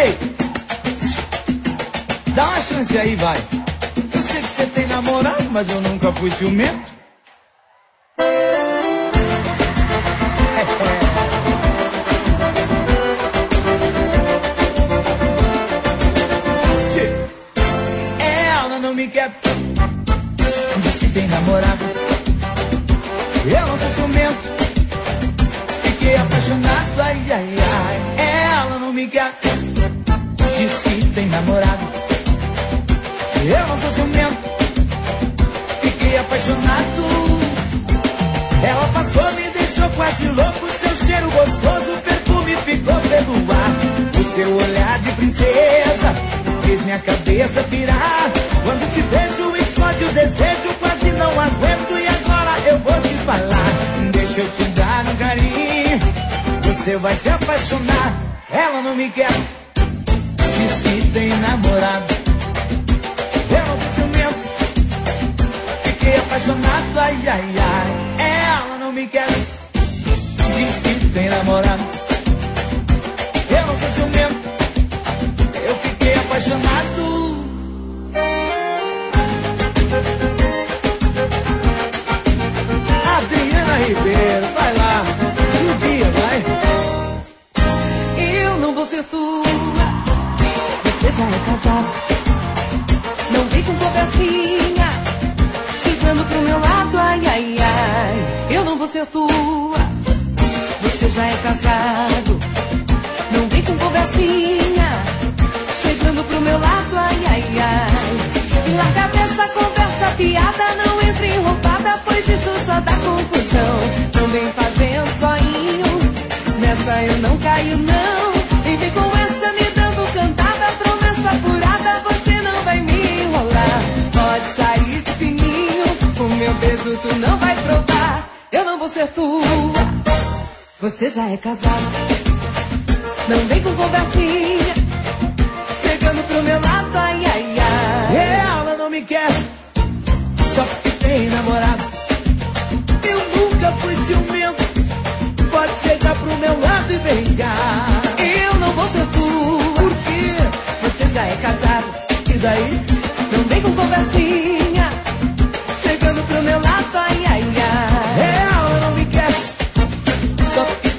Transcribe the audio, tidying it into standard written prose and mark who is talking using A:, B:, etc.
A: Ei, dá uma chance aí, vai. Eu sei que você tem namorado, mas eu nunca fui ciumento. Ela não me quer, diz que tem namorado. Eu não sou ciumento, fiquei apaixonado, ai, ai, ai. Ela não me quer, diz que tem namorado. Eu não sou ciumento, fiquei apaixonado. Ela passou, me deixou quase louco. Seu cheiro gostoso, o perfume ficou pelo ar. O teu olhar de princesa fez minha cabeça pirar. Quando te vejo, explode o desejo. Quase não aguento e agora eu vou te falar. Deixa eu te dar um carinho, você vai se apaixonar. Ela não me quer, diz que tem namorado. Eu não sou ciumento, fiquei apaixonado, ai, ai, ai. Ela não me quer, diz que tem namorado. Eu não sou ciumento, eu fiquei apaixonado. Adriana Ribeiro, vai lá, judia, vai.
B: Eu não vou ser tua, você já é casado. Não vem com conversinha, chegando pro meu lado, ai, ai, ai. Eu não vou ser tua, você já é casado. Não vem com conversinha, chegando pro meu lado, ai, ai, ai. E larga dessa conversa piada, não entre em roubada, pois isso só dá confusão. Não vem fazendo zoinho, nessa eu não caio não. E vem com essa me dando cantada, promessa furada, você não vai me enrolar. Pode sair de fininho, o meu beijo tu não vai provar. Eu não vou ser tua, você já é casado. Não vem com conversinha, chegando pro meu lado, ai, ai, ai.
A: Ela não me quer, só porque tem namorado. Eu nunca fui ciumento, pode chegar pro meu lado e vem cá.
B: Eu não vou ser tua,
A: por quê?
B: Você já é casado.
A: E daí?
B: Não vem com conversinha, chegando pro meu lado, ai, ai, ai.
A: Ela não me quer, só porque